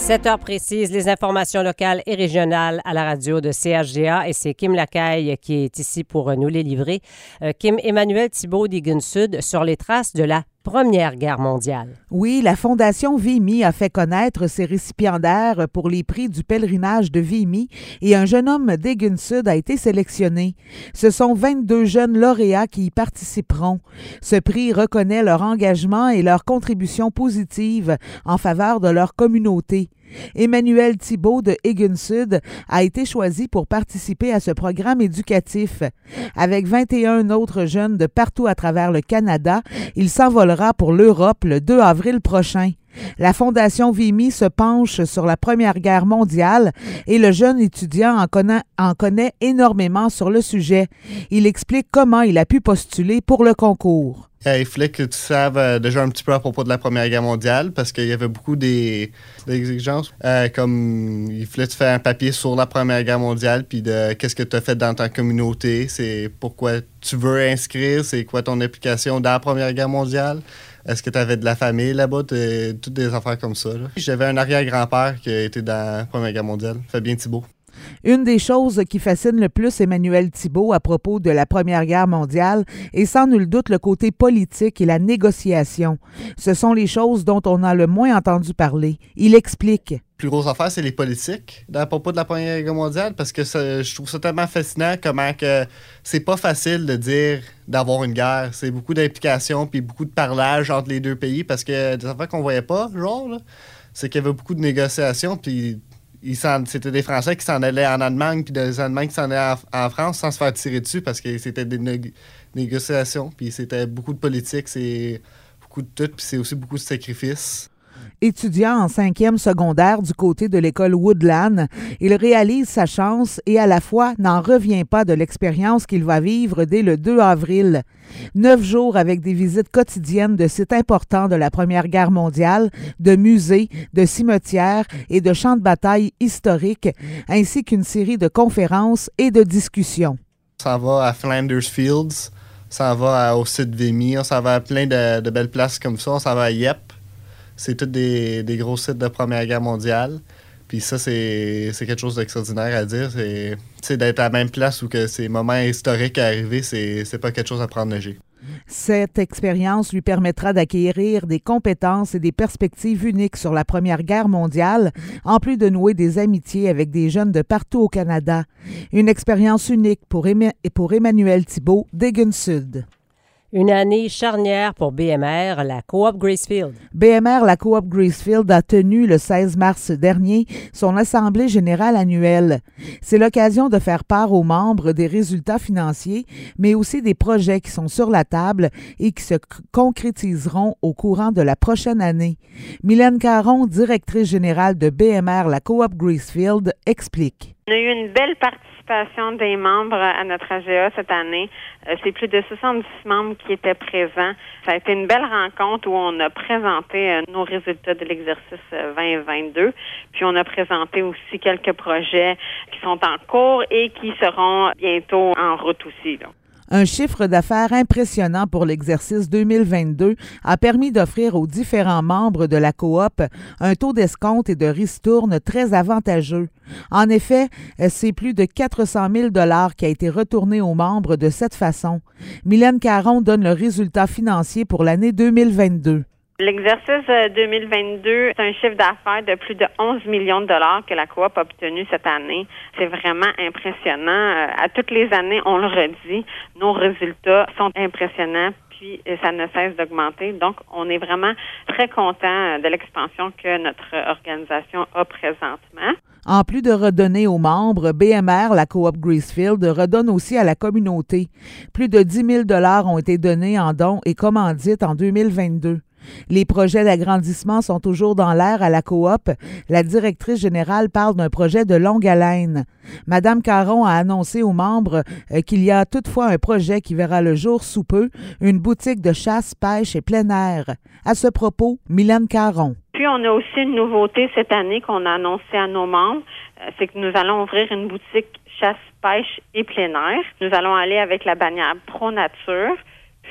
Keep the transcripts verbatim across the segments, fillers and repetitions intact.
sept heures précises, les informations locales et régionales à la radio de C H G A et c'est Kim Lacaille qui est ici pour nous les livrer. Euh, Kim, Emmanuel Thibault d'Egan Sud sur les traces de la Première Guerre mondiale. Oui, la Fondation Vimy a fait connaître ses récipiendaires pour les prix du pèlerinage de Vimy et un jeune homme d'Egan Sud a été sélectionné. Ce sont vingt-deux jeunes lauréats qui y participeront. Ce prix reconnaît leur engagement et leur contribution positive en faveur de leur communauté. Emmanuel Thibault de Egan Sud a été choisi pour participer à ce programme éducatif. Avec vingt et un autres jeunes de partout à travers le Canada, il s'envolera pour l'Europe le deux avril prochain. La Fondation Vimy se penche sur la Première Guerre mondiale et le jeune étudiant en connaît, en connaît énormément sur le sujet. Il explique comment il a pu postuler pour le concours. Il fallait que tu saves euh, déjà un petit peu à propos de la Première Guerre mondiale parce qu'il y avait beaucoup des, des exigences. Euh, comme il fallait que tu fasses un papier sur la Première Guerre mondiale puis de qu'est-ce que tu as fait dans ta communauté, c'est pourquoi tu veux inscrire, c'est quoi ton implication dans la Première Guerre mondiale. Est-ce que tu avais de la famille là-bas? T'es, toutes des affaires comme ça. Là. J'avais un arrière-grand-père qui a été dans la Première Guerre mondiale, Fabien Thibault. Une des choses qui fascine le plus Emmanuel Thibault à propos de la Première Guerre mondiale est sans nul doute le côté politique et la négociation. Ce sont les choses dont on a le moins entendu parler. Il explique. La plus grosse affaire, c'est les politiques à propos de la Première Guerre mondiale parce que ça, je trouve ça tellement fascinant comment que c'est pas facile de dire d'avoir une guerre. C'est beaucoup d'implications puis beaucoup de parlage entre les deux pays parce que des affaires qu'on voyait pas, genre, là, c'est qu'il y avait beaucoup de négociations puis Ils c'était des Français qui s'en allaient en Allemagne puis des Allemands qui s'en allaient en, en France sans se faire tirer dessus parce que c'était des né- négociations puis c'était beaucoup de politique, c'est beaucoup de tout puis c'est aussi beaucoup de sacrifices. Étudiant en cinquième secondaire du côté de l'école Woodland, il réalise sa chance et à la fois n'en revient pas de l'expérience qu'il va vivre dès le deux avril. Neuf jours avec des visites quotidiennes de sites importants de la Première Guerre mondiale, de musées, de cimetières et de champs de bataille historiques, ainsi qu'une série de conférences et de discussions. On s'en va à Flanders Fields, on s'en va à, au site Vimy, on s'en va à plein de, de belles places comme ça, on s'en va à Yep. C'est tous des, des gros sites de Première Guerre mondiale. Puis ça, c'est, c'est quelque chose d'extraordinaire à dire. C'est, c'est d'être à la même place où que ces moments historiques arrivés, c'est, c'est pas quelque chose à prendre léger. Cette expérience lui permettra d'acquérir des compétences et des perspectives uniques sur la Première Guerre mondiale, en plus de nouer des amitiés avec des jeunes de partout au Canada. Une expérience unique pour, Emma- pour Emmanuel Thibault d'Egan Sud. Une année charnière pour B M R, la Coop Gracefield. B M R, la Coop Gracefield, a tenu le seize mars dernier son assemblée générale annuelle. C'est l'occasion de faire part aux membres des résultats financiers, mais aussi des projets qui sont sur la table et qui se concrétiseront au courant de la prochaine année. Mylène Caron, directrice générale de B M R, la Coop Gracefield, explique. On a eu une belle participation des membres à notre A G A cette année. Euh, c'est plus de soixante-dix membres qui étaient présents. Ça a été une belle rencontre où on a présenté euh, nos résultats de l'exercice euh, vingt vingt-deux. Puis on a présenté aussi quelques projets qui sont en cours et qui seront bientôt en route aussi, là. Un chiffre d'affaires impressionnant pour l'exercice deux mille vingt-deux a permis d'offrir aux différents membres de la coop un taux d'escompte et de ristourne très avantageux. En effet, c'est plus de quatre cent mille dollars qui a été retourné aux membres de cette façon. Mylène Caron donne le résultat financier pour l'année deux mille vingt-deux. L'exercice deux mille vingt-deux, c'est un chiffre d'affaires de plus de onze millions de dollars que la coop a obtenu cette année. C'est vraiment impressionnant. À toutes les années, on le redit, nos résultats sont impressionnants, puis ça ne cesse d'augmenter. Donc, on est vraiment très content de l'expansion que notre organisation a présentement. En plus de redonner aux membres, B M R, la Coop Gracefield, redonne aussi à la communauté. Plus de dix mille dollars ont été donnés en dons et commandites en deux mille vingt-deux. Les projets d'agrandissement sont toujours dans l'air à la coop. La directrice générale parle d'un projet de longue haleine. Madame Caron a annoncé aux membres euh, qu'il y a toutefois un projet qui verra le jour sous peu, une boutique de chasse, pêche et plein air. À ce propos, Mylène Caron. Puis, on a aussi une nouveauté cette année qu'on a annoncée à nos membres, euh, c'est que nous allons ouvrir une boutique chasse, pêche et plein air. Nous allons aller avec la bannière Pro Nature.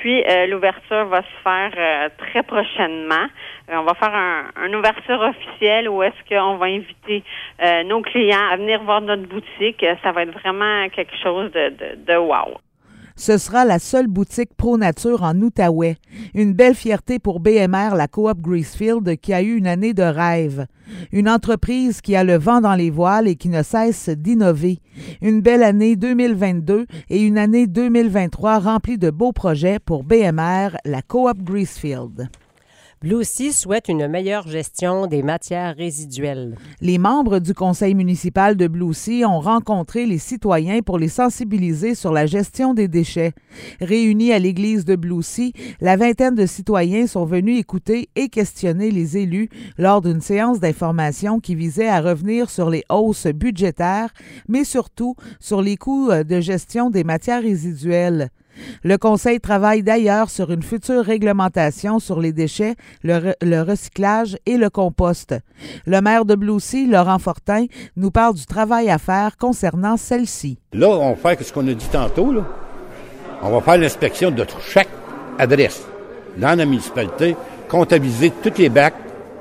puis, euh, l'ouverture va se faire euh, très prochainement. Euh, on va faire un, une ouverture officielle où est-ce qu'on va inviter euh, nos clients à venir voir notre boutique. Ça va être vraiment quelque chose de, de, de wow. Ce sera la seule boutique Pro Nature en Outaouais. Une belle fierté pour B M R, la coop Gracefield, qui a eu une année de rêve. Une entreprise qui a le vent dans les voiles et qui ne cesse d'innover. Une belle année deux mille vingt-deux et une année deux mille vingt-trois remplie de beaux projets pour B M R, la coop Gracefield. Blue Sea souhaite une meilleure gestion des matières résiduelles. Les membres du conseil municipal de Blue Sea ont rencontré les citoyens pour les sensibiliser sur la gestion des déchets. Réunis à l'église de Blue Sea, la vingtaine de citoyens sont venus écouter et questionner les élus lors d'une séance d'information qui visait à revenir sur les hausses budgétaires, mais surtout sur les coûts de gestion des matières résiduelles. Le Conseil travaille d'ailleurs sur une future réglementation sur les déchets, le, re- le recyclage et le compost. Le maire de Blue Sea, Laurent Fortin, nous parle du travail à faire concernant celle-ci. Là, on va faire ce qu'on a dit tantôt. Là. On va faire l'inspection de chaque adresse dans la municipalité, comptabiliser tous les bacs,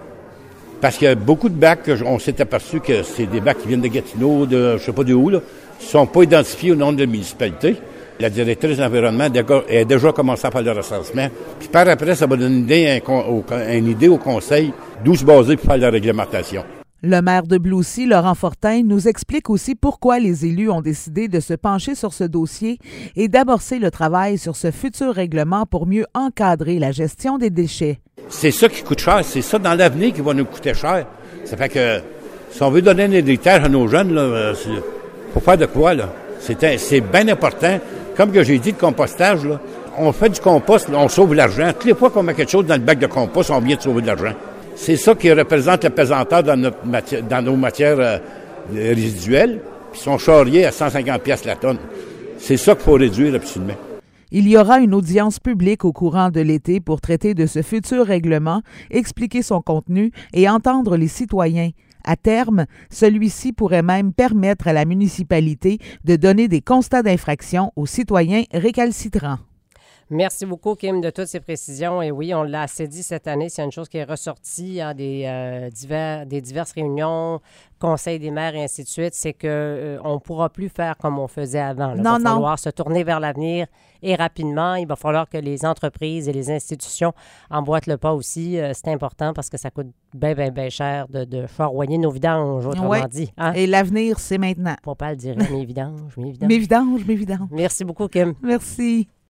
parce qu'il y a beaucoup de bacs, on s'est aperçu que c'est des bacs qui viennent de Gatineau, de je ne sais pas d'où, là, qui ne sont pas identifiés au nom de la municipalité. La directrice de l'environnement a déjà commencé à faire le recensement. Puis par après, ça va donner une idée, un, une idée au conseil d'où se baser pour faire la réglementation. Le maire de Blue Sea, Laurent Fortin, nous explique aussi pourquoi les élus ont décidé de se pencher sur ce dossier et d'amorcer le travail sur ce futur règlement pour mieux encadrer la gestion des déchets. C'est ça qui coûte cher. C'est ça dans l'avenir qui va nous coûter cher. Ça fait que si on veut donner un héritage à nos jeunes, il faut faire de quoi, là? C'est, c'est bien important. Comme que j'ai dit, le compostage, là, on fait du compost, on sauve l'argent. Toutes les fois qu'on met quelque chose dans le bac de compost, on vient de sauver de l'argent. C'est ça qui représente la pesanteur dans, notre matière, dans nos matières euh, résiduelles, qui sont charriées à cent cinquante piastres la tonne. C'est ça qu'il faut réduire absolument. Il y aura une audience publique au courant de l'été pour traiter de ce futur règlement, expliquer son contenu et entendre les citoyens. À terme, celui-ci pourrait même permettre à la municipalité de donner des constats d'infraction aux citoyens récalcitrants. Merci beaucoup, Kim, de toutes ces précisions. Et oui, on l'a assez dit cette année, c'est une chose qui est ressortie hein, des, euh, divers, des diverses réunions, conseils des maires et ainsi de suite, c'est qu'on euh, ne pourra plus faire comme on faisait avant. Là. Non, il va falloir non. se tourner vers l'avenir et rapidement. Il va falloir que les entreprises et les institutions emboîtent le pas aussi. Euh, c'est important parce que ça coûte bien, bien, bien cher de, de charroyer nos vidanges, autrement ouais. dit. Hein? Et l'avenir, c'est maintenant. Pour pas le dire, mes vidanges, mes vidanges. Mes vidanges, mes vidanges. Merci beaucoup, Kim. Merci.